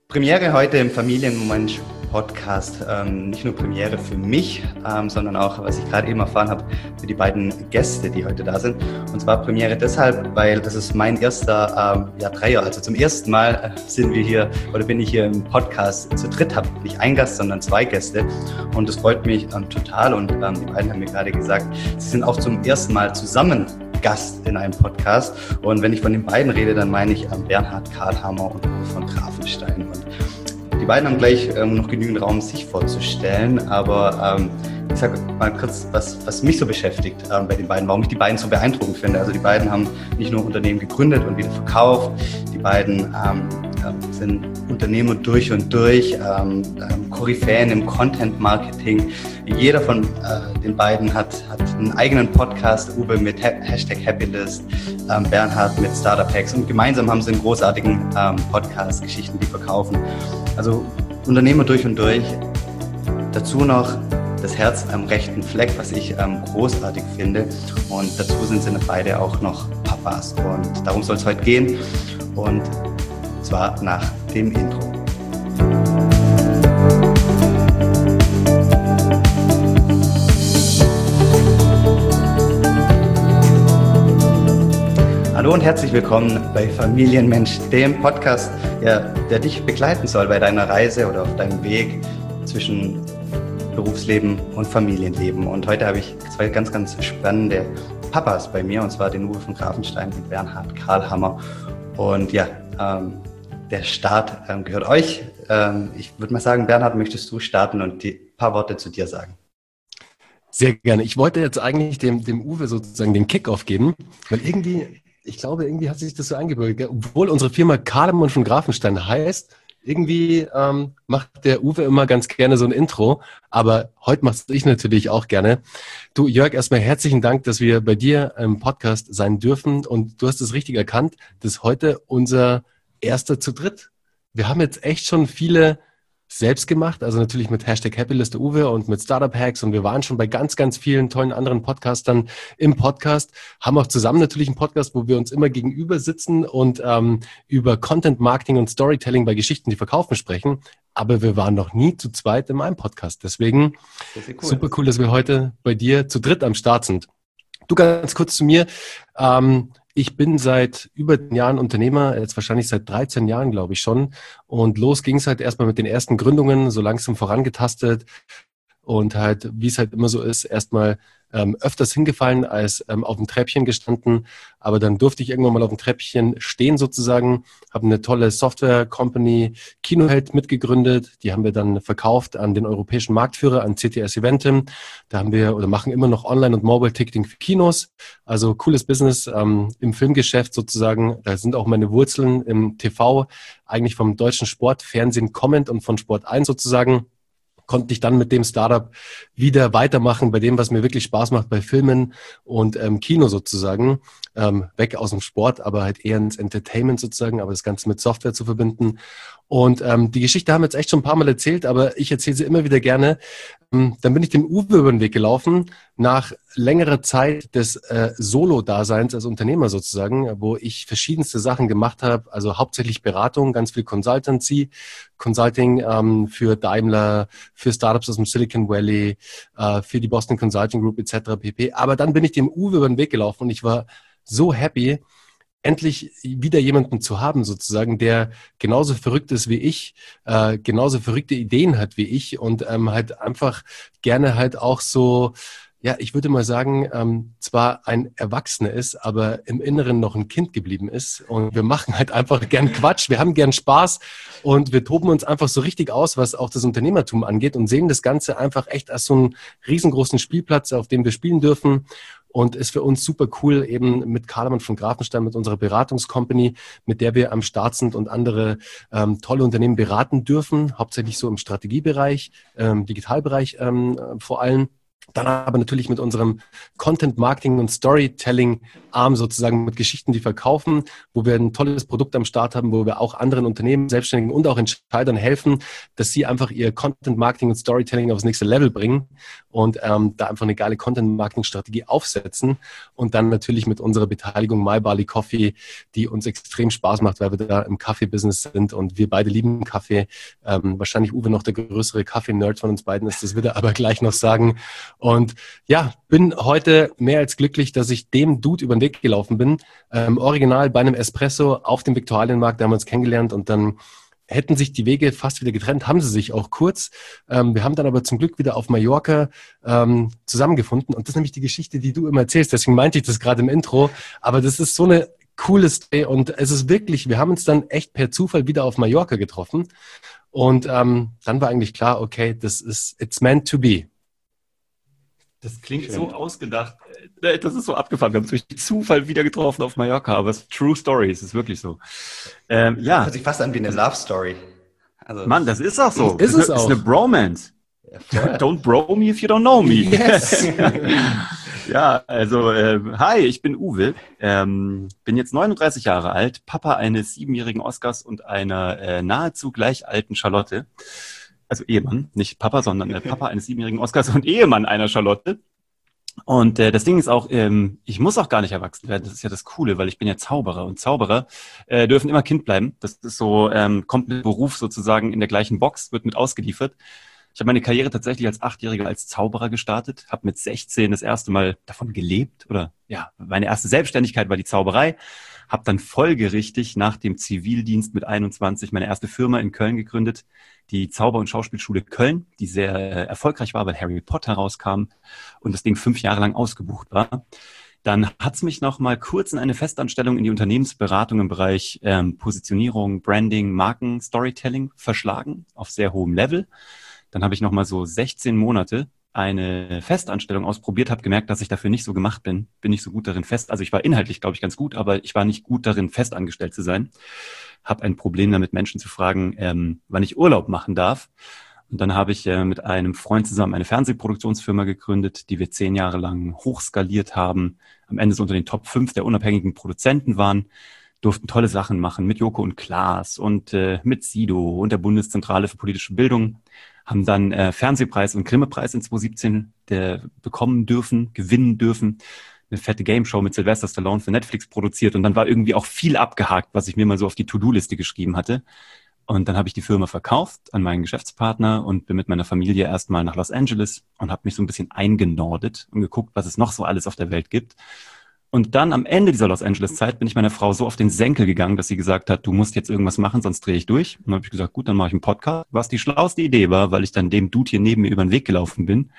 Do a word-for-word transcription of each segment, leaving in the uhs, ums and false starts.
Premiere heute im Familienmoment-Podcast. Ähm, nicht nur Premiere für mich, ähm, sondern auch, was ich gerade eben erfahren habe, für die beiden Gäste, die heute da sind. Und zwar Premiere deshalb, weil das ist mein erster ähm, ja, Dreier. Also zum ersten Mal sind wir hier oder bin ich hier im Podcast zu dritt, habe nicht einen Gast, sondern zwei Gäste. Und das freut mich ähm, total. Und ähm, die beiden haben mir gerade gesagt, sie sind auch zum ersten Mal zusammen Gast in einem Podcast. Und wenn ich von den beiden rede, dann meine ich ähm, Bernhard Karlhammer und Uwe von Grafenstein. Und die beiden haben gleich ähm, noch genügend Raum, sich vorzustellen. Aber ähm, ich sage mal kurz, was, was mich so beschäftigt ähm, bei den beiden, warum ich die beiden so beeindruckend finde. Also die beiden haben nicht nur Unternehmen gegründet und wieder verkauft. Die beiden ähm, äh, sind Unternehmer durch und durch, ähm, ähm, Koryphäen im Content-Marketing. Jeder von äh, den beiden hat, hat einen eigenen Podcast, Uwe mit ha- Hashtag Happylist, ähm, Bernhard mit Startup Hacks, und gemeinsam haben sie einen großartigen ähm, Podcast, Geschichten, die verkaufen. Also Unternehmer durch und durch. Dazu noch das Herz am rechten Fleck, was ich ähm, großartig finde. Und dazu sind sie beide auch noch Papas. Und darum soll es heute gehen. Und zwar nach dem Intro. Hallo und herzlich willkommen bei Familienmensch, dem Podcast, ja, der dich begleiten soll bei deiner Reise oder auf deinem Weg zwischen Berufsleben und Familienleben. Und heute habe ich zwei ganz, ganz spannende Papas bei mir, und zwar den Uwe von Grafenstein und Bernhard Karlhammer. Und ja, ähm, der Start ähm, gehört euch. Ähm, ich würde mal sagen, Bernhard, möchtest du starten und die paar Worte zu dir sagen? Sehr gerne. Ich wollte jetzt eigentlich dem, dem Uwe sozusagen den Kickoff geben, weil irgendwie, ich glaube, irgendwie hat sich das so eingebürgert. Obwohl unsere Firma Karlhammer von Grafenstein heißt, irgendwie ähm, macht der Uwe immer ganz gerne so ein Intro, aber heute machst ich natürlich auch gerne. Du, Jörg, erstmal herzlichen Dank, dass wir bei dir im Podcast sein dürfen, und du hast es richtig erkannt, das ist heute unser erster zu dritt. Wir haben jetzt echt schon viele selbst gemacht, also natürlich mit Hashtag Happylist Uwe und mit Startup Hacks, und wir waren schon bei ganz, ganz vielen tollen anderen Podcastern im Podcast, haben auch zusammen natürlich einen Podcast, wo wir uns immer gegenüber sitzen und ähm, über Content Marketing und Storytelling bei Geschichten, die verkaufen, sprechen, aber wir waren noch nie zu zweit in einem Podcast. Deswegen cool. Super cool, dass wir heute bei dir zu dritt am Start sind. Du, ganz kurz zu mir. Ähm, Ich bin seit über zehn Jahren Unternehmer, jetzt wahrscheinlich seit dreizehn Jahren, glaube ich schon. Und los ging es halt erstmal mit den ersten Gründungen, so langsam vorangetastet. Und halt, wie es halt immer so ist, erstmal ähm, öfters hingefallen als ähm, auf dem Treppchen gestanden. Aber dann durfte ich irgendwann mal auf dem Treppchen stehen sozusagen, habe eine tolle Software-Company Kinoheld mitgegründet. Die haben wir dann verkauft an den europäischen Marktführer, an C T S Eventim. Da haben wir oder machen immer noch Online- und Mobile-Ticketing für Kinos. Also cooles Business ähm, im Filmgeschäft sozusagen. Da sind auch meine Wurzeln im T V, eigentlich vom deutschen Sport, Fernsehen kommend und von Sport eins sozusagen. Konnte ich dann mit dem Startup wieder weitermachen bei dem, was mir wirklich Spaß macht, bei Filmen und ähm, Kino sozusagen. Ähm, weg aus dem Sport, aber halt eher ins Entertainment sozusagen, aber das Ganze mit Software zu verbinden. Und ähm, die Geschichte haben wir jetzt echt schon ein paar Mal erzählt, aber ich erzähle sie immer wieder gerne. Ähm, dann bin ich dem Uwe über den Weg gelaufen, nach längerer Zeit des äh, Solo-Daseins als Unternehmer sozusagen, wo ich verschiedenste Sachen gemacht habe, also hauptsächlich Beratung, ganz viel Consultancy, Consulting ähm, für Daimler, für Startups aus dem Silicon Valley, äh, für die Boston Consulting Group et cetera pp. Aber dann bin ich dem Uwe über den Weg gelaufen und ich war so happy, endlich wieder jemanden zu haben sozusagen, der genauso verrückt ist wie ich, äh, genauso verrückte Ideen hat wie ich und ähm, halt einfach gerne halt auch so, ja, ich würde mal sagen, ähm, zwar ein Erwachsener ist, aber im Inneren noch ein Kind geblieben ist, und wir machen halt einfach gern Quatsch, wir haben gern Spaß und wir toben uns einfach so richtig aus, was auch das Unternehmertum angeht, und sehen das Ganze einfach echt als so einen riesengroßen Spielplatz, auf dem wir spielen dürfen. Und ist für uns super cool, eben mit Karlhammer von Grafenstein, mit unserer Beratungscompany, mit der wir am Start sind und andere ähm, tolle Unternehmen beraten dürfen, hauptsächlich so im Strategiebereich, ähm, Digitalbereich ähm, vor allem. Dann aber natürlich mit unserem Content Marketing und Storytelling Arm sozusagen mit Geschichten, die verkaufen, wo wir ein tolles Produkt am Start haben, wo wir auch anderen Unternehmen, Selbstständigen und auch Entscheidern helfen, dass sie einfach ihr Content Marketing und Storytelling aufs nächste Level bringen und ähm, da einfach eine geile Content Marketing Strategie aufsetzen. Und dann natürlich mit unserer Beteiligung My Barley Coffee, die uns extrem Spaß macht, weil wir da im Kaffee-Business sind und wir beide lieben Kaffee. Ähm, wahrscheinlich Uwe noch der größere Kaffee-Nerd von uns beiden ist, das wird er aber gleich noch sagen. Und ja, bin heute mehr als glücklich, dass ich dem Dude über den Weg gelaufen bin. Ähm, original bei einem Espresso auf dem Viktualienmarkt, da haben wir uns kennengelernt und dann hätten sich die Wege fast wieder getrennt, haben sie sich auch kurz. Ähm, wir haben dann aber zum Glück wieder auf Mallorca ähm, zusammengefunden und das ist nämlich die Geschichte, die du immer erzählst. Deswegen meinte ich das gerade im Intro, aber das ist so eine coole Story und es ist wirklich, wir haben uns dann echt per Zufall wieder auf Mallorca getroffen und ähm, dann war eigentlich klar, okay, das ist, it's meant to be. Das klingt Schön. so ausgedacht. Das ist so abgefahren. Wir haben uns durch Zufall wieder getroffen auf Mallorca, aber es ist True Story, es ist wirklich so. Ähm, ja. Hört sich fast an wie eine Love Story. Also, Mann, das ist auch so. Ist das es ist auch. eine Bromance. Ja, Don't bro me if you don't know me. Yes. Ja, also äh, hi, ich bin Uwe, ähm, bin jetzt neununddreißig Jahre alt, Papa eines siebenjährigen Oscars und einer äh, nahezu gleich alten Charlotte. Also Ehemann, nicht Papa, sondern äh, Papa eines siebenjährigen Oscars und Ehemann einer Charlotte. Und äh, das Ding ist auch, ähm, ich muss auch gar nicht erwachsen werden. Das ist ja das Coole, weil ich bin ja Zauberer und Zauberer äh, dürfen immer Kind bleiben. Das ist so, ähm, kommt mit Beruf sozusagen in der gleichen Box, wird mit ausgeliefert. Ich habe meine Karriere tatsächlich als Achtjähriger als Zauberer gestartet, habe mit sechzehn das erste Mal davon gelebt oder ja, meine erste Selbstständigkeit war die Zauberei. Habe dann folgerichtig nach dem Zivildienst mit einundzwanzig meine erste Firma in Köln gegründet, die Zauber- und Schauspielschule Köln, die sehr äh, erfolgreich war, weil Harry Potter rauskam und das Ding fünf Jahre lang ausgebucht war. Dann hat's mich noch mal kurz in eine Festanstellung in die Unternehmensberatung im Bereich ähm, Positionierung, Branding, Marken, Storytelling verschlagen auf sehr hohem Level. Dann habe ich noch mal so sechzehn Monate eine Festanstellung ausprobiert, habe gemerkt, dass ich dafür nicht so gemacht bin, bin nicht so gut darin fest. Also ich war inhaltlich, glaube ich, ganz gut, aber ich war nicht gut darin, fest angestellt zu sein. Habe ein Problem damit, Menschen zu fragen, ähm, wann ich Urlaub machen darf. Und dann habe ich äh, mit einem Freund zusammen eine Fernsehproduktionsfirma gegründet, die wir zehn Jahre lang hochskaliert haben, am Ende so unter den Top fünf der unabhängigen Produzenten waren, durften tolle Sachen machen mit Joko und Klaas und äh, mit Sido und der Bundeszentrale für politische Bildung, haben dann äh, Fernsehpreis und Grimme-Preis in zwanzig siebzehn der, bekommen dürfen, gewinnen dürfen, eine fette Game-Show mit Sylvester Stallone für Netflix produziert und dann war irgendwie auch viel abgehakt, was ich mir mal so auf die To-Do-Liste geschrieben hatte. Und dann habe ich die Firma verkauft an meinen Geschäftspartner und bin mit meiner Familie erstmal nach Los Angeles und habe mich so ein bisschen eingenordet und geguckt, was es noch so alles auf der Welt gibt. Und dann am Ende dieser Los Angeles-Zeit bin ich meiner Frau so auf den Senkel gegangen, dass sie gesagt hat, du musst jetzt irgendwas machen, sonst drehe ich durch. Und dann habe ich gesagt, gut, dann mache ich einen Podcast, was die schlauste Idee war, weil ich dann dem Dude hier neben mir über den Weg gelaufen bin.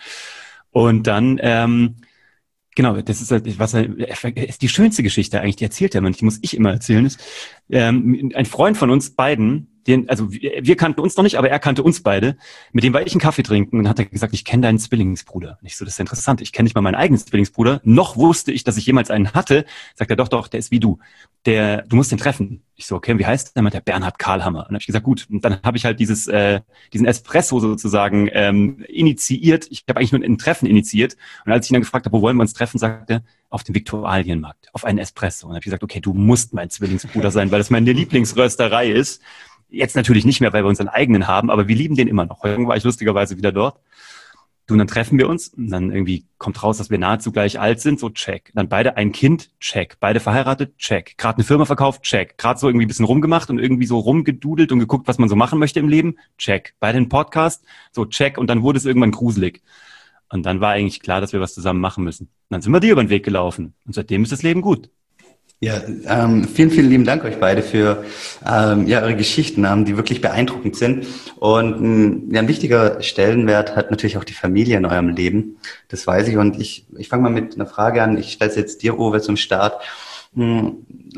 Und dann, ähm, genau, das ist halt, was ist die schönste Geschichte eigentlich, die erzählt er man, die muss ich immer erzählen, ist, ähm, ein Freund von uns beiden, den, also wir, wir kannten uns noch nicht, aber er kannte uns beide. Mit dem war ich einen Kaffee trinken und dann hat er gesagt, ich kenne deinen Zwillingsbruder. Und ich so, das ist interessant, ich kenne nicht mal meinen eigenen Zwillingsbruder. Noch wusste ich, dass ich jemals einen hatte. Sagt er, doch, doch, der ist wie du. Der, du musst den treffen. Ich so, okay, wie heißt der? Der Bernhard Karlhammer. Und dann habe ich gesagt, gut. Und dann habe ich halt dieses, äh, diesen Espresso sozusagen ähm, initiiert. Ich habe eigentlich nur ein Treffen initiiert. Und als ich ihn dann gefragt habe, wo wollen wir uns treffen, sagte er, auf dem Viktualienmarkt, auf einen Espresso. Und dann habe ich gesagt, okay, du musst mein Zwillingsbruder sein, weil das meine Lieblingsrösterei ist. Jetzt natürlich nicht mehr, weil wir unseren eigenen haben, aber wir lieben den immer noch. Heute war ich lustigerweise wieder dort. Du, und dann treffen wir uns und dann irgendwie kommt raus, dass wir nahezu gleich alt sind, so check. Dann beide ein Kind, check. Beide verheiratet, check. Gerade eine Firma verkauft, check. Gerade so irgendwie ein bisschen rumgemacht und irgendwie so rumgedudelt und geguckt, was man so machen möchte im Leben, check. Beide einen Podcast, so check. Und dann wurde es irgendwann gruselig. Und dann war eigentlich klar, dass wir was zusammen machen müssen. Und dann sind wir dir über den Weg gelaufen. Und seitdem ist das Leben gut. Ja, ähm, vielen, vielen lieben Dank euch beide für ähm, ja, eure Geschichten, ähm, die wirklich beeindruckend sind. Und ähm, ja, ein wichtiger Stellenwert hat natürlich auch die Familie in eurem Leben. Das weiß ich. Und ich, ich fange mal mit einer Frage an. Ich stelle es jetzt dir, Uwe, zum Start. Hm,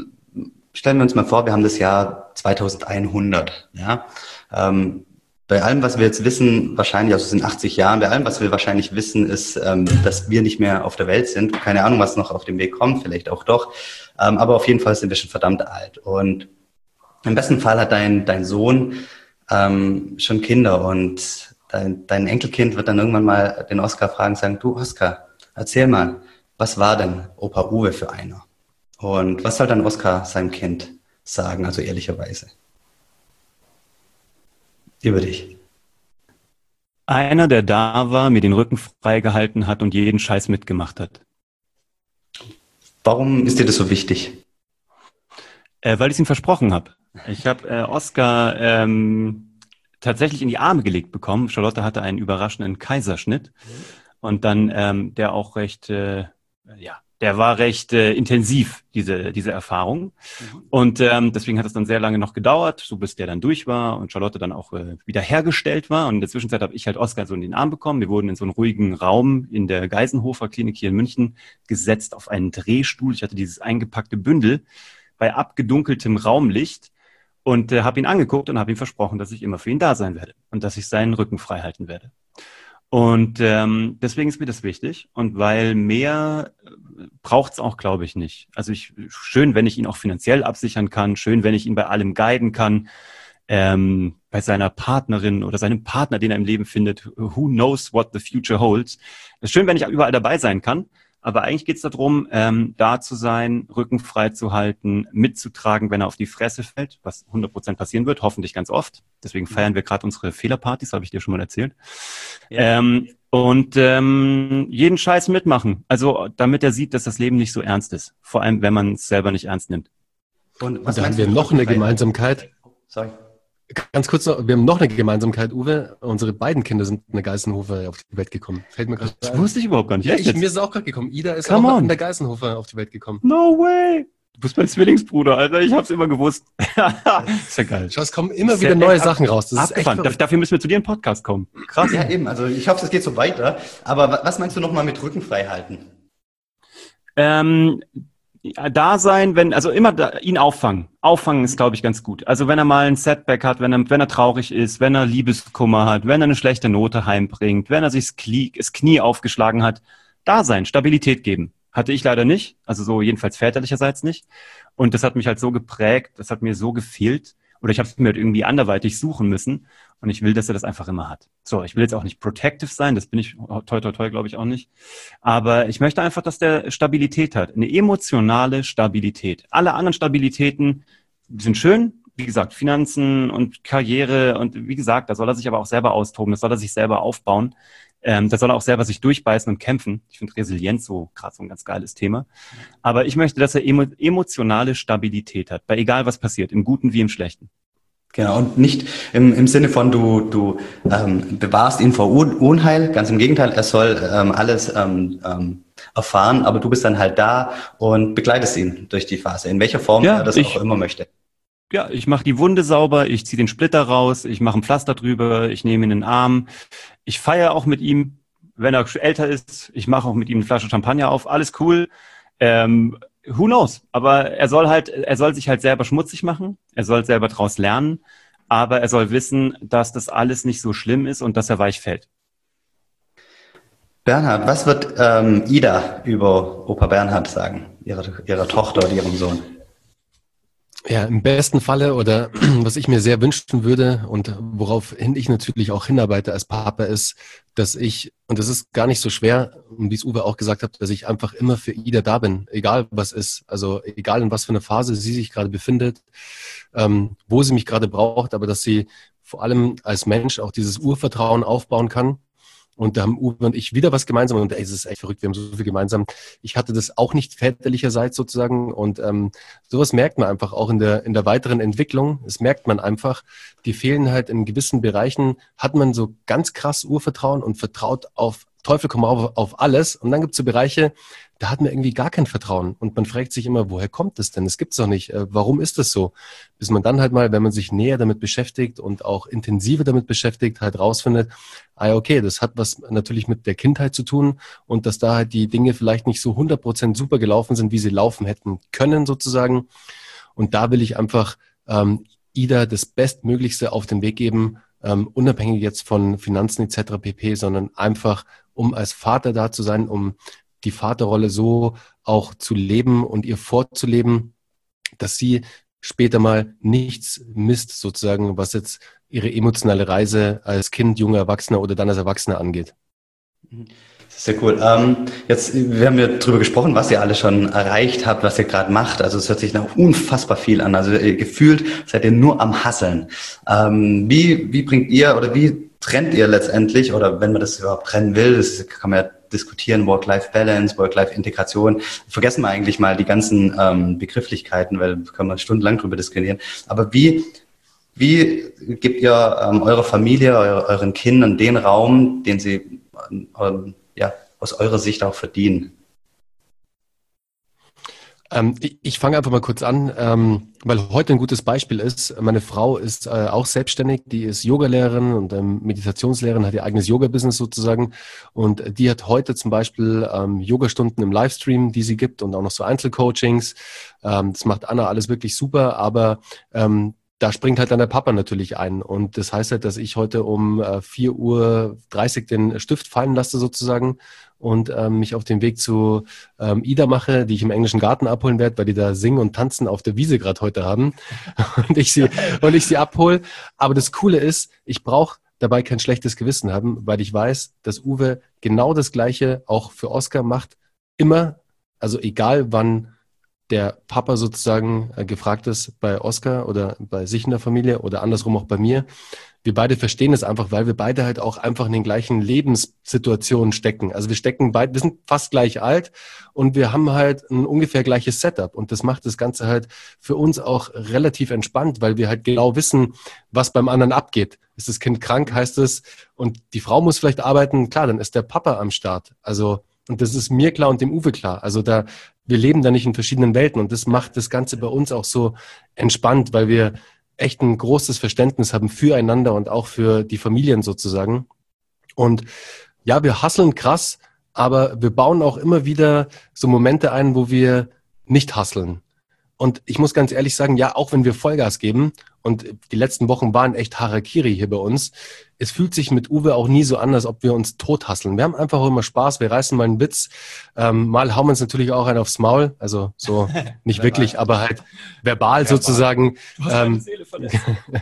stellen wir uns mal vor, wir haben das Jahr zweitausendeinhundert. Ja? Ähm, Bei allem, was wir jetzt wissen, wahrscheinlich, also es sind achtzig Jahren, bei allem, was wir wahrscheinlich wissen, ist, ähm, dass wir nicht mehr auf der Welt sind. Keine Ahnung, was noch auf dem Weg kommt, vielleicht auch doch. Ähm, aber auf jeden Fall sind wir schon verdammt alt. Und im besten Fall hat dein, dein Sohn ähm, schon Kinder. Und dein, dein Enkelkind wird dann irgendwann mal den Oskar fragen, sagen, du Oskar, erzähl mal, was war denn Opa Uwe für einer? Und was soll dann Oskar seinem Kind sagen, also ehrlicherweise? Über dich. Einer, der da war, mir den Rücken freigehalten hat und jeden Scheiß mitgemacht hat. Warum ist dir das so wichtig? Äh, weil ich es ihm versprochen habe. Ich habe äh, Oskar ähm, tatsächlich in die Arme gelegt bekommen. Charlotte hatte einen überraschenden Kaiserschnitt. Und dann ähm, der auch recht, äh, ja, der war recht äh, intensiv, diese diese Erfahrung. Mhm. Und ähm, deswegen hat es dann sehr lange noch gedauert, so bis der dann durch war und Charlotte dann auch äh, wieder hergestellt war. Und in der Zwischenzeit habe ich halt Oskar so in den Arm bekommen. Wir wurden in so einen ruhigen Raum in der Geisenhofer Klinik hier in München gesetzt auf einen Drehstuhl. Ich hatte dieses eingepackte Bündel bei abgedunkeltem Raumlicht und äh, habe ihn angeguckt und habe ihm versprochen, dass ich immer für ihn da sein werde und dass ich seinen Rücken frei halten werde. Und ähm, deswegen ist mir das wichtig. Und weil mehr braucht es auch, glaube ich, nicht. Also ich schön, wenn ich ihn auch finanziell absichern kann, schön, wenn ich ihn bei allem guiden kann, ähm, bei seiner Partnerin oder seinem Partner, den er im Leben findet. Who knows what the future holds. Es ist schön, wenn ich überall dabei sein kann. Aber eigentlich geht es darum, ähm, da zu sein, Rücken frei zu halten, mitzutragen, wenn er auf die Fresse fällt, was hundert Prozent passieren wird, hoffentlich ganz oft. Deswegen feiern wir gerade unsere Fehlerpartys, habe ich dir schon mal erzählt. Ja. Ähm, und ähm, jeden Scheiß mitmachen. Also damit er sieht, dass das Leben nicht so ernst ist. Vor allem, wenn man es selber nicht ernst nimmt. Und, was und da haben wir noch eine Gemeinsamkeit. Sorry. Ganz kurz noch, wir haben noch eine Gemeinsamkeit, Uwe. Unsere beiden Kinder sind in der Geisenhofer auf die Welt gekommen. Fällt mir gerade Das ein. Wusste ich überhaupt gar nicht. Ja, ich, mir ist es auch gerade gekommen. Ida ist Come auch on. in der Geisenhofer auf die Welt gekommen. No way! Du bist mein Zwillingsbruder, Alter. Ich hab's immer gewusst. Ist ja geil. Schau, es kommen immer wieder neue Sachen raus. Das ist echt verrückt. Dafür müssen wir zu dir in den Podcast kommen. Krass. Ja, eben. Also ich hoffe, es geht so weiter. Aber was meinst du nochmal mit Rücken frei halten? Ähm... Da sein, wenn, also immer da, ihn auffangen. Auffangen ist, glaube ich, ganz gut. Also wenn er mal ein Setback hat, wenn er, wenn er traurig ist, wenn er Liebeskummer hat, wenn er eine schlechte Note heimbringt, wenn er sich das Knie, das Knie aufgeschlagen hat, da sein, Stabilität geben. Hatte ich leider nicht, also so jedenfalls väterlicherseits nicht. Und das hat mich halt so geprägt, das hat mir so gefehlt. Oder ich habe es mir halt irgendwie anderweitig suchen müssen. Und ich will, dass er das einfach immer hat. So, ich will jetzt auch nicht protective sein, das bin ich toi toi toi, glaube ich, auch nicht. Aber ich möchte einfach, dass der Stabilität hat. Eine emotionale Stabilität. Alle anderen Stabilitäten sind schön. Wie gesagt, Finanzen und Karriere. Und wie gesagt, da soll er sich aber auch selber austoben. Das soll er sich selber aufbauen. Ähm, da soll er auch selber sich durchbeißen und kämpfen. Ich finde Resilienz so gerade so ein ganz geiles Thema. Aber ich möchte, dass er emo- emotionale Stabilität hat. Bei egal, was passiert. Im Guten wie im Schlechten. Genau, und nicht im, im Sinne von, du, du ähm, bewahrst ihn vor Un- Unheil, ganz im Gegenteil, er soll ähm, alles ähm, ähm, erfahren, aber du bist dann halt da und begleitest ihn durch die Phase, in welcher Form ja, er das ich, auch immer möchte. Ja, ich mache die Wunde sauber, ich ziehe den Splitter raus, ich mache ein Pflaster drüber, ich nehme ihn in den Arm, ich feiere auch mit ihm, wenn er älter ist, ich mache auch mit ihm eine Flasche Champagner auf, alles cool. Ähm, Who knows? Aber er soll halt, er soll sich halt selber schmutzig machen. Er soll selber draus lernen. Aber er soll wissen, dass das alles nicht so schlimm ist und dass er weich fällt. Bernhard, was wird ähm, Ida über Opa Bernhard sagen? Ihrer, ihrer Tochter oder ihrem Sohn? Ja, im besten Falle oder was ich mir sehr wünschen würde und woraufhin ich natürlich auch hinarbeite als Papa ist, dass ich, und das ist gar nicht so schwer, und wie es Uwe auch gesagt hat, dass ich einfach immer für Ida da bin, egal was ist, also egal in was für einer Phase sie sich gerade befindet, ähm, wo sie mich gerade braucht, aber dass sie vor allem als Mensch auch dieses Urvertrauen aufbauen kann. Und da haben Uwe und ich wieder was gemeinsam und ey, es ist echt verrückt, wir haben so viel gemeinsam. Ich hatte das auch nicht väterlicherseits sozusagen und ähm, sowas merkt man einfach auch in der in der weiteren Entwicklung. Das merkt man einfach, die fehlen halt in gewissen Bereichen, hat man so ganz krass Urvertrauen und vertraut auf Teufel komm auf, auf alles und dann gibt es so Bereiche, da hat man irgendwie gar kein Vertrauen und man fragt sich immer, woher kommt das denn? Das gibt's doch nicht. Äh, warum ist das so? Bis man dann halt mal, wenn man sich näher damit beschäftigt und auch intensiver damit beschäftigt, halt rausfindet, ah okay, das hat was natürlich mit der Kindheit zu tun und dass da halt die Dinge vielleicht nicht so hundert Prozent super gelaufen sind, wie sie laufen hätten können sozusagen. Und da will ich einfach ähm, Ida das Bestmöglichste auf den Weg geben, ähm, unabhängig jetzt von Finanzen et cetera pp., sondern einfach, um als Vater da zu sein, um die Vaterrolle so auch zu leben und ihr vorzuleben, dass sie später mal nichts misst, sozusagen, was jetzt ihre emotionale Reise als Kind, junger Erwachsener oder dann als Erwachsener angeht. Sehr cool. Ähm, jetzt, wir haben ja drüber gesprochen, was ihr alle schon erreicht habt, was ihr gerade macht. Also es hört sich nach unfassbar viel an. Also äh, gefühlt seid ihr nur am Hasseln. Ähm, wie, wie bringt ihr oder wie trennt ihr letztendlich, oder wenn man das überhaupt trennen will, das kann man ja diskutieren, Work-Life-Balance, Work-Life-Integration. Vergessen wir eigentlich mal die ganzen ähm, Begrifflichkeiten, weil da kann man stundenlang drüber diskutieren. Aber wie, wie gebt ihr ähm, eurer Familie, eure, euren Kindern den Raum, den sie ähm, ja, aus eurer Sicht auch verdienen? Ähm, ich ich fange einfach mal kurz an, ähm, weil heute ein gutes Beispiel ist. Meine Frau ist äh, auch selbstständig, die ist Yogalehrerin und ähm, Meditationslehrerin, hat ihr eigenes Yoga-Business sozusagen, und die hat heute zum Beispiel ähm, Yogastunden im Livestream, die sie gibt, und auch noch so Einzelcoachings. Ähm, das macht Anna alles wirklich super, aber ähm, da springt halt dann der Papa natürlich ein, und das heißt halt, dass ich heute um äh, vier Uhr dreißig den Stift fallen lasse sozusagen und ähm, mich auf den Weg zu ähm, Ida mache, die ich im englischen Garten abholen werde, weil die da singen und tanzen auf der Wiese gerade heute haben und ich sie und ich sie abhole. Aber das Coole ist, ich brauche dabei kein schlechtes Gewissen haben, weil ich weiß, dass Uwe genau das Gleiche auch für Oskar macht, immer, also egal wann der Papa sozusagen äh, gefragt ist bei Oskar oder bei sich in der Familie oder andersrum auch bei mir. Wir beide verstehen es einfach, weil wir beide halt auch einfach in den gleichen Lebenssituationen stecken. Also wir stecken beide, wir sind fast gleich alt und wir haben halt ein ungefähr gleiches Setup, und das macht das Ganze halt für uns auch relativ entspannt, weil wir halt genau wissen, was beim anderen abgeht. Ist das Kind krank, heißt es, und die Frau muss vielleicht arbeiten, klar, dann ist der Papa am Start. Also, und das ist mir klar und dem Uwe klar. Also da, wir leben da nicht in verschiedenen Welten, und das macht das Ganze bei uns auch so entspannt, weil wir echt ein großes Verständnis haben füreinander und auch für die Familien sozusagen. Und ja, wir hustlen krass, aber wir bauen auch immer wieder so Momente ein, wo wir nicht hustlen. Und ich muss ganz ehrlich sagen, ja, auch wenn wir Vollgas geben, und die letzten Wochen waren echt Harakiri hier bei uns, es fühlt sich mit Uwe auch nie so an, als ob wir uns tothasseln. Wir haben einfach auch immer Spaß, wir reißen mal einen Witz, ähm, mal hauen wir uns natürlich auch einen aufs Maul, also so nicht wirklich, aber halt verbal sozusagen. Du hast meine Seele verletzt.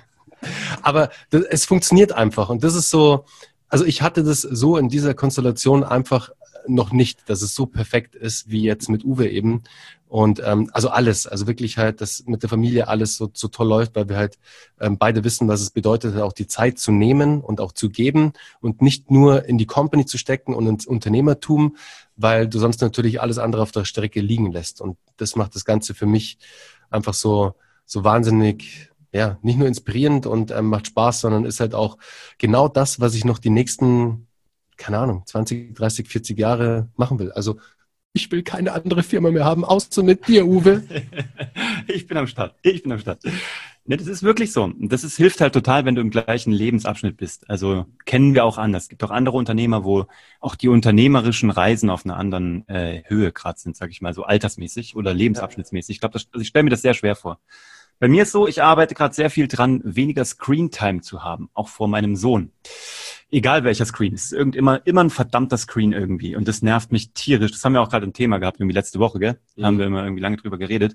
Aber das, es funktioniert einfach, und das ist so, also ich hatte das so in dieser Konstellation einfach noch nicht, dass es so perfekt ist wie jetzt mit Uwe eben. Und ähm, also alles, also wirklich halt, dass mit der Familie alles so, so toll läuft, weil wir halt ähm, beide wissen, was es bedeutet, auch die Zeit zu nehmen und auch zu geben und nicht nur in die Company zu stecken und ins Unternehmertum, weil du sonst natürlich alles andere auf der Strecke liegen lässt. Und das macht das Ganze für mich einfach so, so wahnsinnig, ja, nicht nur inspirierend und ähm, macht Spaß, sondern ist halt auch genau das, was ich noch die nächsten, keine Ahnung, zwanzig, dreißig, vierzig Jahre machen will. Also ich will keine andere Firma mehr haben, außer mit dir, Uwe. Ich bin am Start. Ich bin am Start. Ne, das ist wirklich so. Und das ist, hilft halt total, wenn du im gleichen Lebensabschnitt bist. Also kennen wir auch anders. Es gibt auch andere Unternehmer, wo auch die unternehmerischen Reisen auf einer anderen äh, Höhe gerade sind, sage ich mal, so altersmäßig oder lebensabschnittsmäßig. Ich glaube, also ich stelle mir das sehr schwer vor. Bei mir ist so, ich arbeite gerade sehr viel dran, weniger Screentime zu haben, auch vor meinem Sohn. Egal welcher Screen, es ist irgend immer, immer ein verdammter Screen irgendwie, und das nervt mich tierisch. Das haben wir auch gerade ein Thema gehabt, irgendwie letzte Woche, gell? Da mhm. haben wir immer irgendwie lange drüber geredet.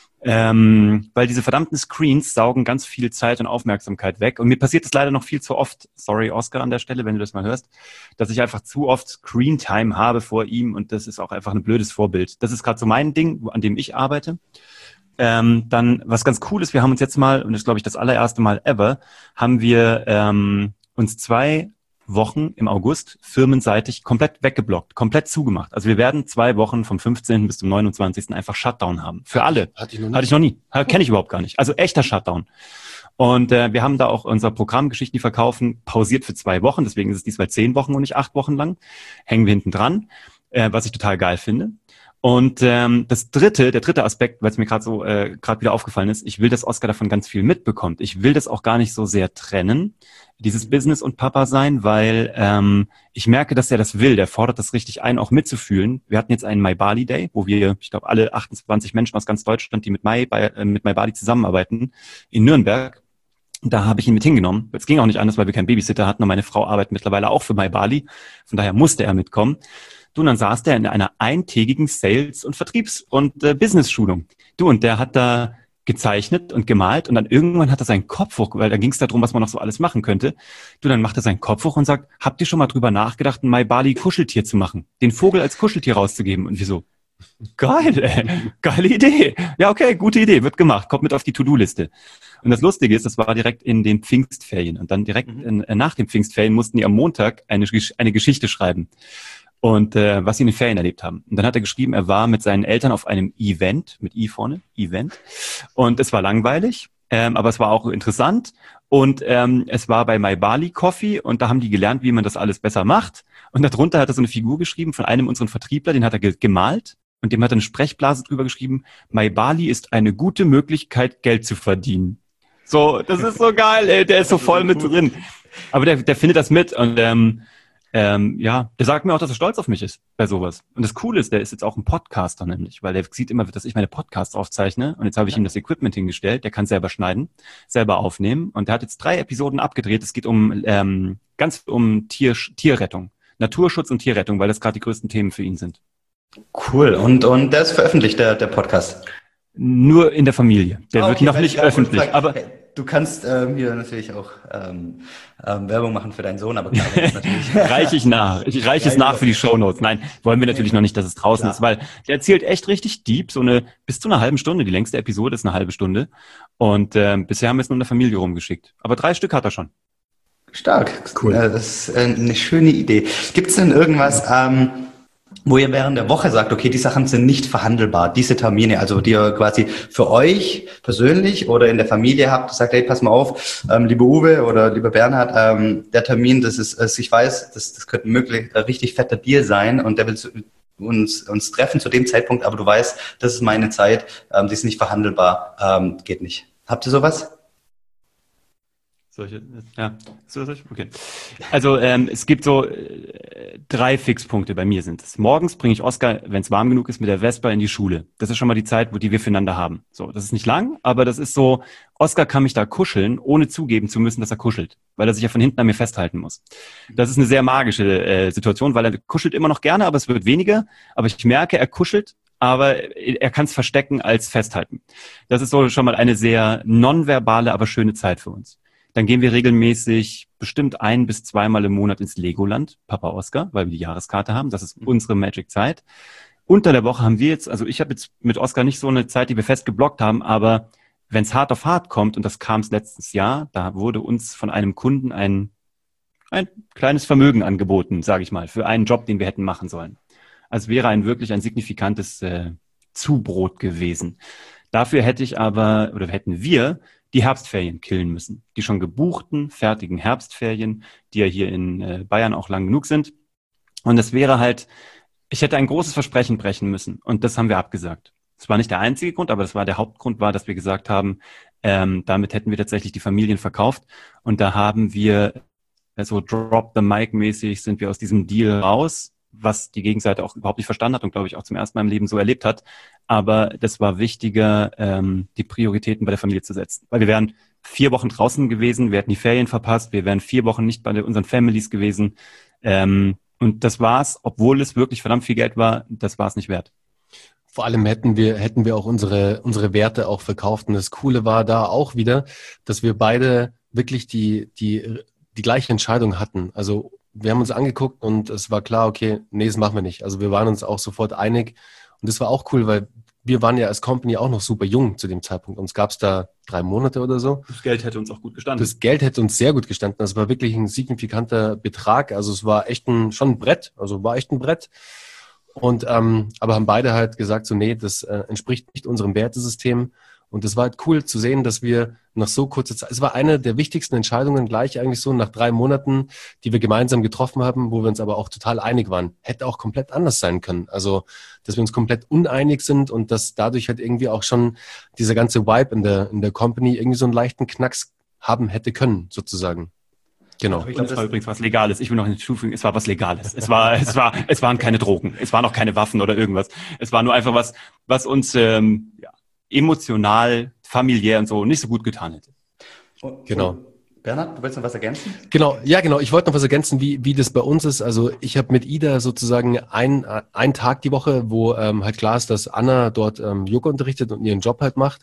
Ähm, weil diese verdammten Screens saugen ganz viel Zeit und Aufmerksamkeit weg, und mir passiert das leider noch viel zu oft, sorry Oskar an der Stelle, wenn du das mal hörst, dass ich einfach zu oft Screentime habe vor ihm, und das ist auch einfach ein blödes Vorbild. Das ist gerade so mein Ding, an dem ich arbeite. Ähm, dann, was ganz cool ist, wir haben uns jetzt mal, und das ist, glaube ich, das allererste Mal ever, haben wir ähm, uns zwei Wochen im August firmenseitig komplett weggeblockt, komplett zugemacht. Also wir werden zwei Wochen vom fünfzehnten bis zum neunundzwanzigsten einfach Shutdown haben. Für alle. Hatte ich noch nie. Hatte ich noch nie. Kenne ich überhaupt gar nicht. Also echter Shutdown. Und äh, wir haben da auch unser Programm Geschichten, die verkaufen, pausiert für zwei Wochen. Deswegen ist es diesmal zehn Wochen und nicht acht Wochen lang. Hängen wir hinten dran, äh, was ich total geil finde. Und ähm, das dritte, der dritte Aspekt, weil es mir gerade so äh, gerade wieder aufgefallen ist, ich will, dass Oskar davon ganz viel mitbekommt. Ich will das auch gar nicht so sehr trennen, dieses Business und Papa sein, weil ähm, ich merke, dass er das will. Der fordert das richtig ein, auch mitzufühlen. Wir hatten jetzt einen My Bali Day, wo wir, ich glaube, alle achtundzwanzig Menschen aus ganz Deutschland, die mit My, bei, äh, mit My Bali zusammenarbeiten, in Nürnberg. Da habe ich ihn mit hingenommen. Es ging auch nicht anders, weil wir keinen Babysitter hatten, und meine Frau arbeitet mittlerweile auch für My Bali. Von daher musste er mitkommen. Du, und dann saß der in einer eintägigen Sales- und Vertriebs- und äh, Business-Schulung. Du, und der hat da gezeichnet und gemalt und dann irgendwann hat er seinen Kopf hoch, weil da ging es darum, was man noch so alles machen könnte. Du, dann macht er seinen Kopf hoch und sagt, habt ihr schon mal drüber nachgedacht, ein My Bali Kuscheltier zu machen? Den Vogel als Kuscheltier rauszugeben? Und wir so, geil, ey, geile Idee. Ja, okay, gute Idee, wird gemacht, kommt mit auf die To-Do-Liste. Und das Lustige ist, das war direkt in den Pfingstferien und dann direkt in, nach den Pfingstferien mussten die am Montag eine, eine Geschichte schreiben. Und äh, was sie in den Ferien erlebt haben. Und dann hat er geschrieben, er war mit seinen Eltern auf einem Event, mit I vorne, Event. Und es war langweilig, ähm, aber es war auch interessant. Und ähm, es war bei My Bali Coffee und da haben die gelernt, wie man das alles besser macht. Und darunter hat er so eine Figur geschrieben von einem unserer Vertriebler, den hat er ge- gemalt. Und dem hat er eine Sprechblase drüber geschrieben, My Bali ist eine gute Möglichkeit, Geld zu verdienen. So, das ist so geil, ey, der ist so voll mit drin. Aber der, der findet das mit und ähm, Ähm, ja, der sagt mir auch, dass er stolz auf mich ist bei sowas. Und das Coole ist, der ist jetzt auch ein Podcaster nämlich, weil der sieht immer, dass ich meine Podcasts aufzeichne und jetzt habe ich ihm das Equipment hingestellt, der kann selber schneiden, selber aufnehmen und der hat jetzt drei Episoden abgedreht. Es geht um ähm, ganz um Tier, Tierrettung, Naturschutz und Tierrettung, weil das gerade die größten Themen für ihn sind. Cool. Und, und der ist veröffentlicht, der, der Podcast? Nur in der Familie. Der ah, wird okay, noch nicht öffentlich, sagen, aber... Hey, du kannst ähm, hier natürlich auch ähm, ähm, Werbung machen für deinen Sohn, aber klar, das ist natürlich... Reiche ich nach. Ich reiche es nach für die Shownotes. Nein, wollen wir natürlich noch nicht, dass es draußen klar. ist, weil der erzählt echt richtig deep, so eine bis zu einer halben Stunde. Die längste Episode ist eine halbe Stunde. Und ähm, bisher haben wir es nur in der Familie rumgeschickt. Aber drei Stück hat er schon. Stark. Cool. Das ist eine schöne Idee. Gibt es denn irgendwas... Ähm, wo ihr während der Woche sagt, okay, die Sachen sind nicht verhandelbar, diese Termine, also die ihr quasi für euch persönlich oder in der Familie habt, sagt, hey, pass mal auf, ähm, lieber Uwe oder lieber Bernhard, ähm, der Termin, das ist, also ich weiß, das, das könnte möglich ein richtig fetter Deal sein und der will uns, uns treffen zu dem Zeitpunkt, aber du weißt, das ist meine Zeit, ähm, die ist nicht verhandelbar, ähm, geht nicht. Habt ihr sowas? Solche, ja, so, okay. Also ähm, es gibt so äh, drei Fixpunkte bei mir sind es. Morgens bringe ich Oskar, wenn es warm genug ist, mit der Vespa in die Schule. Das ist schon mal die Zeit, wo die wir füreinander haben. So, das ist nicht lang, aber das ist so, Oskar kann mich da kuscheln, ohne zugeben zu müssen, dass er kuschelt, weil er sich ja von hinten an mir festhalten muss. Das ist eine sehr magische äh, Situation, weil er kuschelt immer noch gerne, aber es wird weniger. Aber ich merke, er kuschelt, aber er kann es verstecken als festhalten. Das ist so schon mal eine sehr nonverbale, aber schöne Zeit für uns. Dann gehen wir regelmäßig bestimmt ein bis zweimal im Monat ins Legoland, Papa Oskar, weil wir die Jahreskarte haben. Das ist unsere Magic-Zeit. Unter der Woche haben wir jetzt, also ich habe jetzt mit Oskar nicht so eine Zeit, die wir fest geblockt haben, aber wenn es hart auf hart kommt, und das kam es letztes Jahr, da wurde uns von einem Kunden ein, ein kleines Vermögen angeboten, sage ich mal, für einen Job, den wir hätten machen sollen. Also wäre ein wirklich ein signifikantes äh, Zubrot gewesen. Dafür hätte ich aber, oder hätten wir, die Herbstferien killen müssen. Die schon gebuchten, fertigen Herbstferien, die ja hier in äh, Bayern auch lang genug sind. Und das wäre halt, ich hätte ein großes Versprechen brechen müssen. Und das haben wir abgesagt. Das war nicht der einzige Grund, aber das war der Hauptgrund, war, dass wir gesagt haben, ähm, damit hätten wir tatsächlich die Familien verkauft. Und da haben wir so also Drop the Mic mäßig sind wir aus diesem Deal raus, was die Gegenseite auch überhaupt nicht verstanden hat und, glaube ich, auch zum ersten Mal im Leben so erlebt hat. Aber das war wichtiger, ähm, die Prioritäten bei der Familie zu setzen. Weil wir wären vier Wochen draußen gewesen, wir hätten die Ferien verpasst, wir wären vier Wochen nicht bei unseren Families gewesen. Ähm, und das war's, obwohl es wirklich verdammt viel Geld war, das war es nicht wert. Vor allem hätten wir, hätten wir auch unsere, unsere Werte auch verkauft. Und das Coole war da auch wieder, dass wir beide wirklich die, die, die gleiche Entscheidung hatten. Also wir haben uns angeguckt und es war klar, okay, nee, das machen wir nicht. Also wir waren uns auch sofort einig und das war auch cool, weil wir waren ja als Company auch noch super jung zu dem Zeitpunkt. Uns gab es da drei Monate oder so. Das Geld hätte uns auch gut gestanden. Das Geld hätte uns sehr gut gestanden. Das war wirklich ein signifikanter Betrag. Also es war echt ein, schon ein Brett. Also war echt ein Brett. Und ähm, aber haben beide halt gesagt, so nee, das äh, entspricht nicht unserem Wertesystem. Und es war halt cool zu sehen, dass wir nach so kurzer Zeit, es war eine der wichtigsten Entscheidungen gleich eigentlich so nach drei Monaten, die wir gemeinsam getroffen haben, wo wir uns aber auch total einig waren. Hätte auch komplett anders sein können. Also, dass wir uns komplett uneinig sind und dass dadurch halt irgendwie auch schon dieser ganze Vibe in der, in der Company irgendwie so einen leichten Knacks haben hätte können, sozusagen. Genau. Ich glaube, das war übrigens was Legales. Ich will noch hinzufügen, es war was Legales. Es war, es war, es waren keine Drogen. Es waren auch keine Waffen oder irgendwas. Es war nur einfach was, was uns, ähm, ja, emotional, familiär und so nicht so gut getan hätte. Genau. Bernhard, du willst noch was ergänzen? Genau, ja genau. Ich wollte noch was ergänzen, wie wie das bei uns ist. Also ich habe mit Ida sozusagen ein, einen Tag die Woche, wo ähm, halt klar ist, dass Anna dort ähm, Yoga unterrichtet und ihren Job halt macht.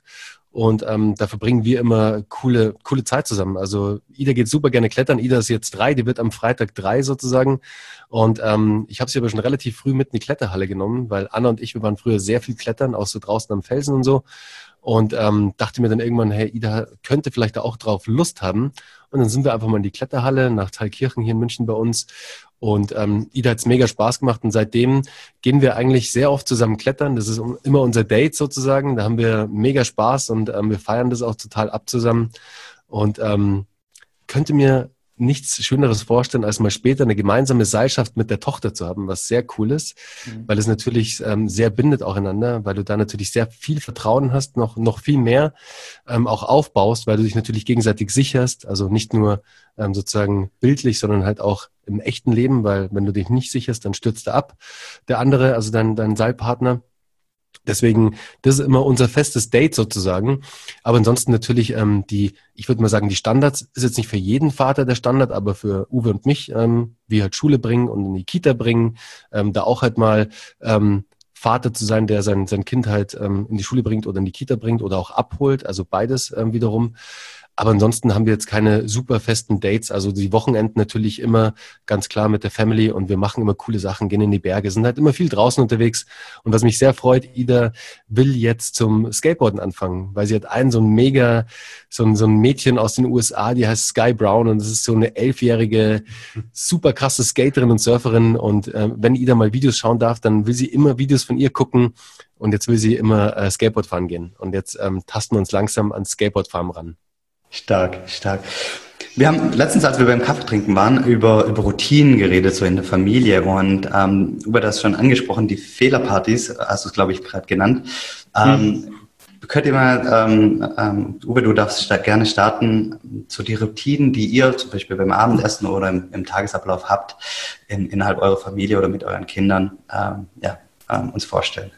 Und ähm, da verbringen wir immer coole, coole Zeit zusammen. Also Ida geht super gerne klettern. Ida ist jetzt drei, die wird am Freitag drei sozusagen. Und ähm, ich habe sie aber schon relativ früh mit in die Kletterhalle genommen, weil Anna und ich, wir waren früher sehr viel klettern, auch so draußen am Felsen und so. Und ähm, dachte mir dann irgendwann, hey, Ida könnte vielleicht da auch drauf Lust haben. Und dann sind wir einfach mal in die Kletterhalle nach Thalkirchen hier in München bei uns. Und ähm, Ida hat es mega Spaß gemacht. Und seitdem gehen wir eigentlich sehr oft zusammen klettern. Das ist immer unser Date sozusagen. Da haben wir mega Spaß und ähm, wir feiern das auch total ab zusammen. Und ähm, könnte mir nichts Schöneres vorstellen, als mal später eine gemeinsame Seilschaft mit der Tochter zu haben, was sehr cool ist, mhm. weil es natürlich ähm, sehr bindet auch einander, weil du da natürlich sehr viel Vertrauen hast, noch noch viel mehr ähm, auch aufbaust, weil du dich natürlich gegenseitig sicherst, also nicht nur ähm, sozusagen bildlich, sondern halt auch im echten Leben, weil wenn du dich nicht sicherst, dann stürzt er ab, der andere, also dein, dein Seilpartner. Deswegen, das ist immer unser festes Date sozusagen. Aber ansonsten natürlich ähm, die, ich würde mal sagen, die Standards ist jetzt nicht für jeden Vater der Standard, aber für Uwe und mich, ähm, wie halt Schule bringen und in die Kita bringen, ähm, da auch halt mal ähm, Vater zu sein, der sein, sein Kind halt ähm, in die Schule bringt oder in die Kita bringt oder auch abholt, also beides ähm, wiederum. Aber ansonsten haben wir jetzt keine super festen Dates. Also die Wochenenden natürlich immer ganz klar mit der Family und wir machen immer coole Sachen, gehen in die Berge, sind halt immer viel draußen unterwegs. Und was mich sehr freut, Ida will jetzt zum Skateboarden anfangen, weil sie hat einen so ein mega, so ein, so ein Mädchen aus den U S A, die heißt Sky Brown und das ist so eine elfjährige, super krasse Skaterin und Surferin. Und äh, wenn Ida mal Videos schauen darf, dann will sie immer Videos von ihr gucken und jetzt will sie immer äh, Skateboard fahren gehen. Und jetzt ähm, tasten wir uns langsam ans Skateboardfahren ran. Stark, stark. Wir haben letztens, als wir beim Kaffee trinken waren, über, über Routinen geredet, so in der Familie. Und ähm, Uwe, das schon angesprochen, die Fehlerpartys, hast du es, glaube ich, gerade genannt. Ähm, mhm. Könnt ihr mal, ähm, ähm, Uwe, du darfst sta- gerne starten, so die Routinen, die ihr zum Beispiel beim Abendessen oder im, im Tagesablauf habt, in, innerhalb eurer Familie oder mit euren Kindern, ähm, ja, ähm, uns vorstellen.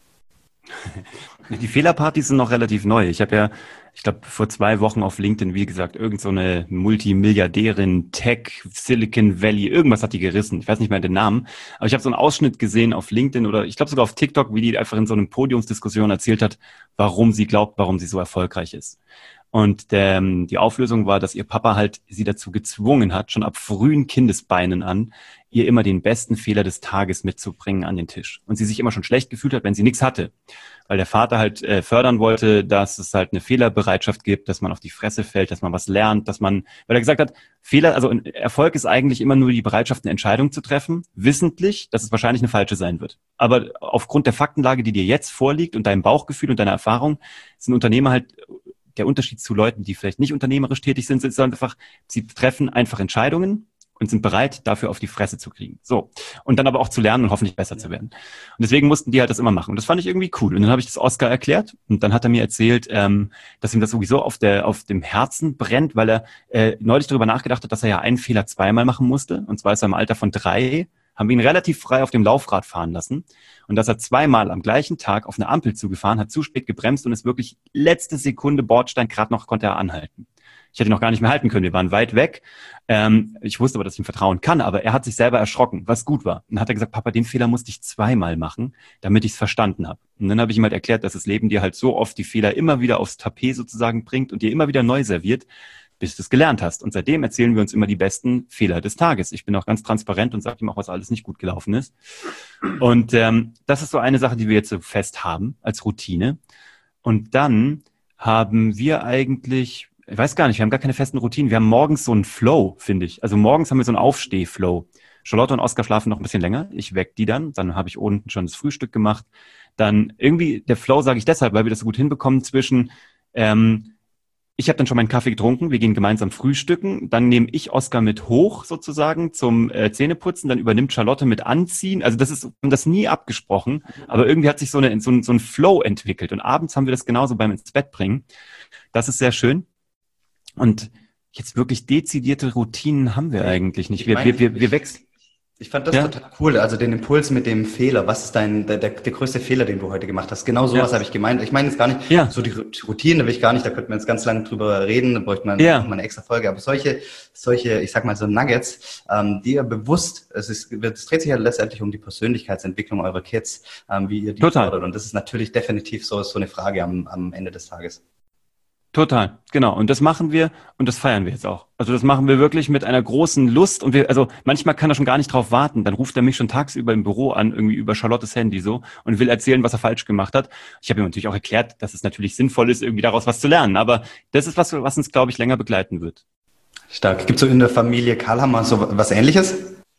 Die Fehlerpartys sind noch relativ neu. Ich habe ja, ich glaube, vor zwei Wochen auf LinkedIn, wie gesagt, irgend so eine Multimilliardärin, Tech, Silicon Valley, irgendwas hat die gerissen. Ich weiß nicht mehr den Namen. Aber ich habe so einen Ausschnitt gesehen auf LinkedIn oder ich glaube sogar auf TikTok, wie die einfach in so einer Podiumsdiskussion erzählt hat, warum sie glaubt, warum sie so erfolgreich ist. Und der, die Auflösung war, dass ihr Papa halt sie dazu gezwungen hat, schon ab frühen Kindesbeinen an, ihr immer den besten Fehler des Tages mitzubringen an den Tisch. Und sie sich immer schon schlecht gefühlt hat, wenn sie nichts hatte. Weil der Vater halt äh, fördern wollte, dass es halt eine Fehlerbereitschaft gibt, dass man auf die Fresse fällt, dass man was lernt, dass man, weil er gesagt hat, Fehler, also Erfolg ist eigentlich immer nur die Bereitschaft, eine Entscheidung zu treffen, wissentlich, dass es wahrscheinlich eine falsche sein wird. Aber aufgrund der Faktenlage, die dir jetzt vorliegt und deinem Bauchgefühl und deiner Erfahrung, sind Unternehmer halt der Unterschied zu Leuten, die vielleicht nicht unternehmerisch tätig sind, ist einfach, sie treffen einfach Entscheidungen und sind bereit, dafür auf die Fresse zu kriegen. So. Und dann aber auch zu lernen und hoffentlich besser zu werden. Und deswegen mussten die halt das immer machen. Und das fand ich irgendwie cool. Und dann habe ich das Oscar erklärt und dann hat er mir erzählt, ähm, dass ihm das sowieso auf der auf dem Herzen brennt, weil er äh, neulich darüber nachgedacht hat, dass er ja einen Fehler zweimal machen musste. Und zwar ist er im Alter von drei, haben wir ihn relativ frei auf dem Laufrad fahren lassen. Und dass er zweimal am gleichen Tag auf eine Ampel zugefahren, hat zu spät gebremst und ist wirklich letzte Sekunde Bordstein, gerade noch konnte er anhalten. Ich hätte ihn noch gar nicht mehr halten können, wir waren weit weg. Ähm, ich wusste aber, dass ich ihm vertrauen kann, aber er hat sich selber erschrocken, was gut war. Und dann hat er gesagt, Papa, den Fehler musste ich zweimal machen, damit ich es verstanden habe. Und dann habe ich ihm halt erklärt, dass das Leben dir halt so oft die Fehler immer wieder aufs Tapet sozusagen bringt und dir immer wieder neu serviert, bis du es gelernt hast. Und seitdem erzählen wir uns immer die besten Fehler des Tages. Ich bin auch ganz transparent und sage ihm auch, was alles nicht gut gelaufen ist. Und ähm, das ist so eine Sache, die wir jetzt so fest haben als Routine. Und dann haben wir eigentlich, ich weiß gar nicht, wir haben gar keine festen Routinen. Wir haben morgens so einen Flow, finde ich. Also morgens haben wir so einen Aufsteh-Flow. Charlotte und Oskar schlafen noch ein bisschen länger. Ich weck die dann. Dann habe ich unten schon das Frühstück gemacht. Dann irgendwie, der Flow sage ich deshalb, weil wir das so gut hinbekommen zwischen, ähm, ich habe dann schon meinen Kaffee getrunken, wir gehen gemeinsam frühstücken, dann nehme ich Oskar mit hoch sozusagen zum äh, Zähneputzen, dann übernimmt Charlotte mit Anziehen. Also das ist, wir haben das nie abgesprochen, aber irgendwie hat sich so, eine, so, ein, so ein Flow entwickelt und abends haben wir das genauso beim ins Bett bringen. Das ist sehr schön und jetzt wirklich dezidierte Routinen haben wir eigentlich nicht. Wir, wir, wir, wir wechseln. Ich fand das ja total cool, also den Impuls mit dem Fehler. Was ist dein der, der, der größte Fehler, den du heute gemacht hast? Genau sowas ja habe ich gemeint. Ich meine jetzt gar nicht ja so die Routinen, da will ich gar nicht, da könnte man jetzt ganz lange drüber reden, da bräuchte man ja mal eine extra Folge. Aber solche, solche, ich sag mal so Nuggets, ähm, die ihr bewusst, es ist, es dreht sich ja letztendlich um die Persönlichkeitsentwicklung eurer Kids, ähm, wie ihr die total fördert. Und das ist natürlich definitiv so, so eine Frage am, am Ende des Tages. Total, genau. Und das machen wir und das feiern wir jetzt auch. Also das machen wir wirklich mit einer großen Lust und wir, also manchmal kann er schon gar nicht drauf warten. Dann ruft er mich schon tagsüber im Büro an, irgendwie über Charlottes Handy so und will erzählen, was er falsch gemacht hat. Ich habe ihm natürlich auch erklärt, dass es natürlich sinnvoll ist, irgendwie daraus was zu lernen. Aber das ist was, was uns, glaube ich, länger begleiten wird. Stark. Gibt es so in der Familie Karlhammer so was Ähnliches?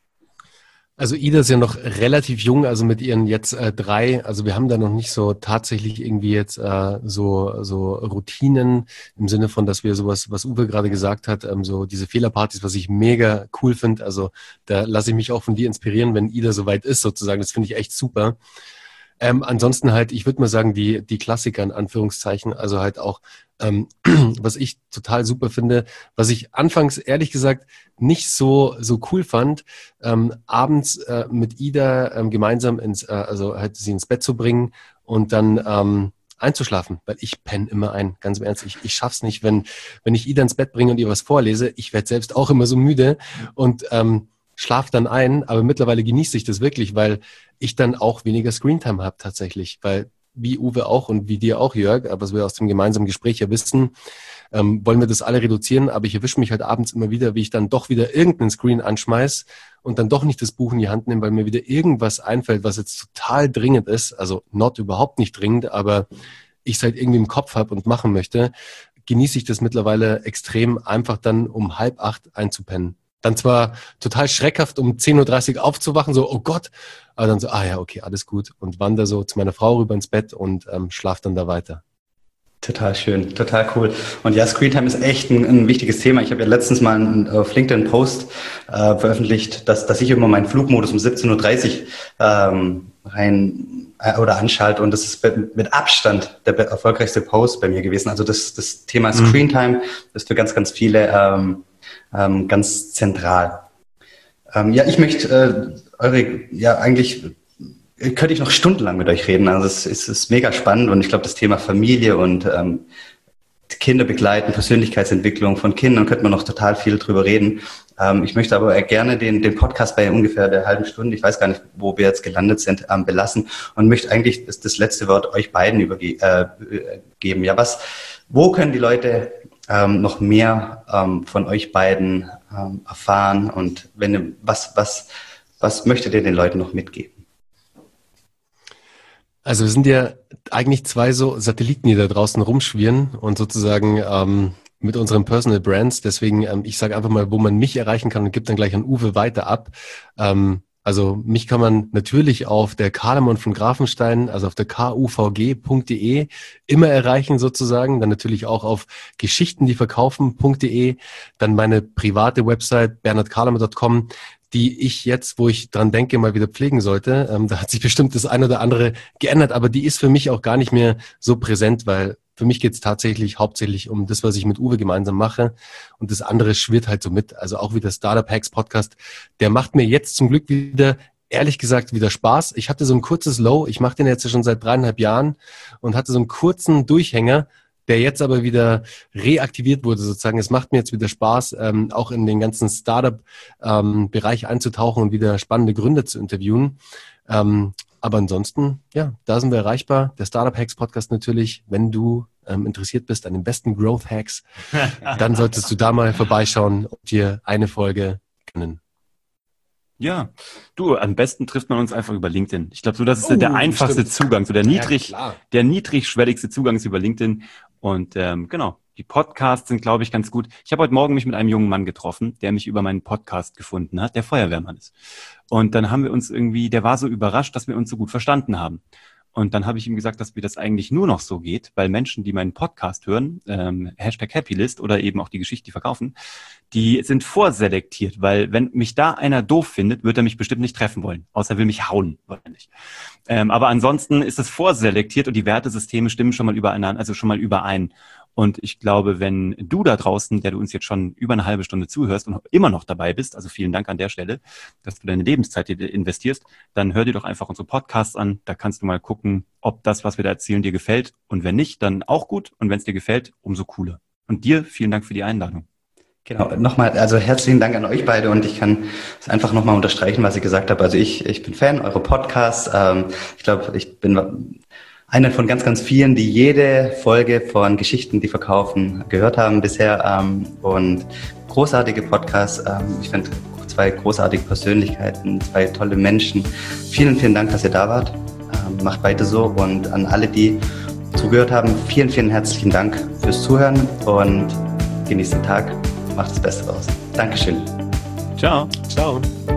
Also Ida ist ja noch relativ jung, also mit ihren jetzt äh, drei, also wir haben da noch nicht so tatsächlich irgendwie jetzt äh, so so Routinen im Sinne von, dass wir sowas, was Uwe gerade gesagt hat, ähm, so diese Fehlerpartys, was ich mega cool finde, also da lasse ich mich auch von dir inspirieren, wenn Ida soweit ist sozusagen, das finde ich echt super. Ähm, ansonsten halt, ich würde mal sagen, die die Klassiker in Anführungszeichen, also halt auch, ähm, was ich total super finde, was ich anfangs ehrlich gesagt nicht so so cool fand, ähm, abends äh, mit Ida ähm, gemeinsam ins, äh, also halt sie ins Bett zu bringen und dann ähm, einzuschlafen, weil ich penne immer ein, ganz im Ernst, ich, ich schaff's nicht, wenn wenn ich Ida ins Bett bringe und ihr was vorlese, ich werde selbst auch immer so müde und ähm, schlaf dann ein, aber mittlerweile genieße ich das wirklich, weil ich dann auch weniger Screentime habe tatsächlich, weil wie Uwe auch und wie dir auch, Jörg, aber was wir aus dem gemeinsamen Gespräch ja wissen, ähm, wollen wir das alle reduzieren, aber ich erwische mich halt abends immer wieder, wie ich dann doch wieder irgendeinen Screen anschmeiß und dann doch nicht das Buch in die Hand nehme, weil mir wieder irgendwas einfällt, was jetzt total dringend ist, also not überhaupt nicht dringend, aber ich es halt irgendwie im Kopf habe und machen möchte, genieße ich das mittlerweile extrem, einfach dann um halb acht einzupennen. Dann zwar total schreckhaft, um zehn Uhr dreißig aufzuwachen, so, oh Gott, aber dann so, ah ja, okay, alles gut. Und wandere so zu meiner Frau rüber ins Bett und ähm, schlaf dann da weiter. Total schön, total cool. Und ja, Screentime ist echt ein, ein wichtiges Thema. Ich habe ja letztens mal einen, auf LinkedIn einen Post äh, veröffentlicht, dass, dass ich immer meinen Flugmodus um siebzehn Uhr dreißig ähm, rein äh, oder anschalte. Und das ist mit Abstand der erfolgreichste Post bei mir gewesen. Also das, das Thema Screentime ist für ganz, ganz viele ähm, ähm, ganz zentral. Ähm, ja, ich möchte äh, eure, ja eigentlich könnte ich noch stundenlang mit euch reden. Also es, es ist mega spannend und ich glaube, das Thema Familie und ähm, Kinder begleiten, Persönlichkeitsentwicklung von Kindern, könnte man noch total viel drüber reden. Ähm, ich möchte aber gerne den, den Podcast bei ungefähr der halben Stunde, ich weiß gar nicht, wo wir jetzt gelandet sind, ähm, belassen und möchte eigentlich das, das letzte Wort euch beiden übergeben. Äh, ja, was, wo können die Leute ähm, noch mehr ähm, von euch beiden ähm, erfahren und wenn was, was, was möchtet ihr den Leuten noch mitgeben? Also wir sind ja eigentlich zwei so Satelliten, die da draußen rumschwirren und sozusagen ähm, mit unseren Personal Brands. Deswegen, ähm, ich sage einfach mal, wo man mich erreichen kann und gebe dann gleich an Uwe weiter ab. Ähm, also mich kann man natürlich auf der Karlemon von Grafenstein, also auf der k u v g punkt d e immer erreichen sozusagen. Dann natürlich auch auf geschichten die verkaufen punkt d e. Dann meine private Website bernhard karlemon punkt com, die ich jetzt, wo ich dran denke, mal wieder pflegen sollte. Ähm, da hat sich bestimmt das ein oder andere geändert, aber die ist für mich auch gar nicht mehr so präsent, weil für mich geht es tatsächlich hauptsächlich um das, was ich mit Uwe gemeinsam mache und das andere schwirrt halt so mit. Also auch wie der Startup Hacks Podcast, der macht mir jetzt zum Glück wieder, ehrlich gesagt, wieder Spaß. Ich hatte so ein kurzes Low, ich mache den jetzt schon seit dreieinhalb Jahren und hatte so einen kurzen Durchhänger, der jetzt aber wieder reaktiviert wurde sozusagen. Es macht mir jetzt wieder Spaß, ähm, auch in den ganzen Startup-Bereich ähm, einzutauchen und wieder spannende Gründer zu interviewen. Ähm, aber ansonsten, ja, da sind wir erreichbar. Der Startup Hacks Podcast natürlich, wenn du ähm, interessiert bist an den besten Growth Hacks, dann solltest du da mal vorbeischauen und dir eine Folge gönnen. Ja, du, am besten trifft man uns einfach über LinkedIn. Ich glaube, so das ist oh, der einfachste stimmt. Zugang, so der niedrig, ja, der niedrigschwelligste Zugang ist über LinkedIn. Und ähm, genau, die Podcasts sind, glaube ich, ganz gut. Ich habe heute Morgen mich mit einem jungen Mann getroffen, der mich über meinen Podcast gefunden hat, der Feuerwehrmann ist. Und dann haben wir uns irgendwie, der war so überrascht, dass wir uns so gut verstanden haben. Und dann habe ich ihm gesagt, dass mir das eigentlich nur noch so geht, weil Menschen, die meinen Podcast hören, ähm, Hashtag Happylist oder eben auch die Geschichte, die verkaufen, die sind vorselektiert, weil wenn mich da einer doof findet, wird er mich bestimmt nicht treffen wollen, außer er will mich hauen, wahrscheinlich. Ähm, aber ansonsten ist es vorselektiert und die Wertesysteme stimmen schon mal übereinander, also schon mal überein. Und ich glaube, wenn du da draußen, der du uns jetzt schon über eine halbe Stunde zuhörst und immer noch dabei bist, also vielen Dank an der Stelle, dass du deine Lebenszeit investierst, dann hör dir doch einfach unsere Podcasts an. Da kannst du mal gucken, ob das, was wir da erzählen, dir gefällt. Und wenn nicht, dann auch gut. Und wenn es dir gefällt, umso cooler. Und dir vielen Dank für die Einladung. Genau, nochmal, also herzlichen Dank an euch beide und ich kann es einfach nochmal unterstreichen, was ich gesagt habe. Also ich, ich bin Fan eurer Podcasts. Ähm, ich glaube, ich bin einer von ganz, ganz vielen, die jede Folge von Geschichten, die verkaufen, gehört haben bisher. Ähm, und großartige Podcasts. Ähm, ich finde zwei großartige Persönlichkeiten, zwei tolle Menschen. Vielen, vielen Dank, dass ihr da wart. Ähm, macht weiter so. Und an alle, die zugehört haben, vielen, vielen herzlichen Dank fürs Zuhören und genießt den Tag. Macht das Beste draus. Dankeschön. Ciao. Ciao.